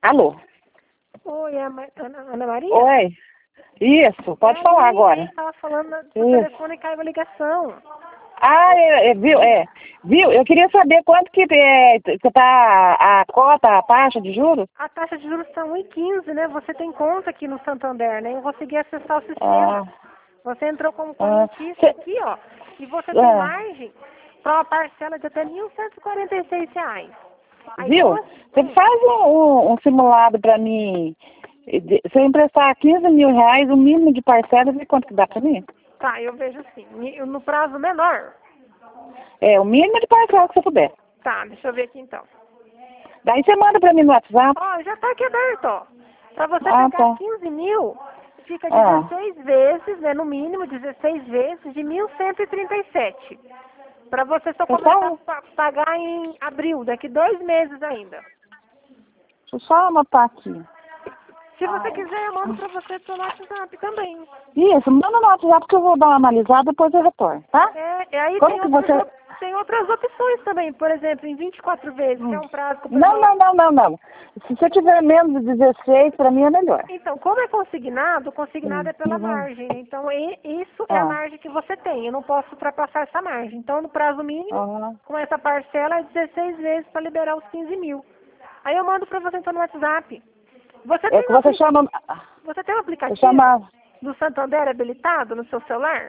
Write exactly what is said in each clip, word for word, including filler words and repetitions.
Alô? Oi, é a Ma- Ana, Ana Maria? Oi. Isso, pode É, falar aí, agora. Estava falando do Isso. telefone e caiu a ligação. Ah, é, é, viu? É. Viu? Eu queria saber quanto que é, que tá a cota, a taxa de juros? A taxa de juros está um e quinze, né? Você tem conta aqui no Santander, né? Eu consegui acessar o sistema. Ah, Você entrou como ah, correntista cê, aqui, ó. E você tem ah, margem para uma parcela de até mil cento e quarenta e seis reais. Aí viu? duas... Você Hum, faz um, um, um simulado pra mim. de- Se eu emprestar quinze mil reais, o mínimo de parcela, vê quanto que dá pra mim? tá, eu vejo assim. mi- No prazo menor. É, o mínimo de parcela que você puder. Tá, deixa eu ver aqui então. Daí você manda pra mim no WhatsApp. Ó, já tá aqui aberto, ó. Pra você Ah, pegar tá. quinze mil, fica Ah, dezesseis vezes, né? No mínimo dezesseis vezes de mil cento e trinta e sete. Pra você só eu começar a só, pa- pagar em abril, daqui dois meses ainda. deixa eu só anotar aqui. Se você quiser, eu mando pra você pelo WhatsApp também. Isso, manda no WhatsApp que eu vou dar uma analisada, depois eu retorno, tá? É, e aí Como tem que outras, você... op- tem outras opções também. Por exemplo, em vinte e quatro vezes, que é Hum. um prazo que o Não, pessoal... não, não, não, não. Se você tiver menos de dezesseis, pra mim é melhor. Então, como é consignado, consignado Hum. é pela Uhum. margem, né? Então, e- isso é a Ah, margem que você tem. Eu não posso ultrapassar essa margem. Então, no prazo mínimo, aham. com essa parcela, é dezesseis vezes para liberar os quinze mil. Aí eu mando para você então no WhatsApp. Você É tem que um, você apli- chama... você tem um Você aplicativo chama... do Santander habilitado no seu celular?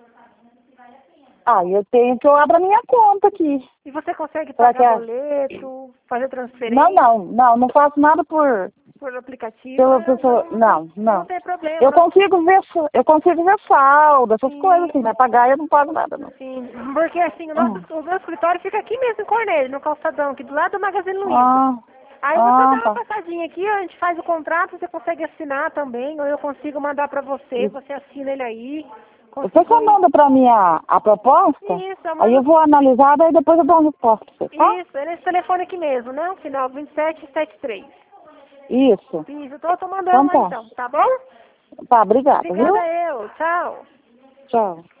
Ah, eu tenho que eu abro a minha conta aqui. E você consegue Pra que... pagar boleto, fazer Não, transferência não, não, não faço nada por... por aplicativo? Pelo, Ah, pelo, então não tem, não, não não. tem problema. Eu Nós- consigo ver, sa- eu consigo ver saldo, essas coisas Sim, assim, vai pagar eu não pago nada, não. sim. Porque assim, o, nosso, Hum. o meu escritório fica aqui mesmo em Cornélio, no calçadão, aqui do lado do Magazine Luiza. Ah, Aí você ah, dá uma tá. passadinha aqui, a gente faz o contrato, você consegue assinar também, ou eu consigo mandar pra você, Isso. você assina ele aí. Você só Consigo. manda pra mim a, a proposta, Isso, eu aí eu mando. vou analisar, daí depois eu dou uma resposta pra você, tá? Isso, é nesse telefone aqui mesmo, né? O final vinte e sete setenta e três. Isso. Isso, eu tô tomando ela Então lá tá. então, tá bom? Tá, obrigada, viu? Obrigada eu, tchau. Tchau.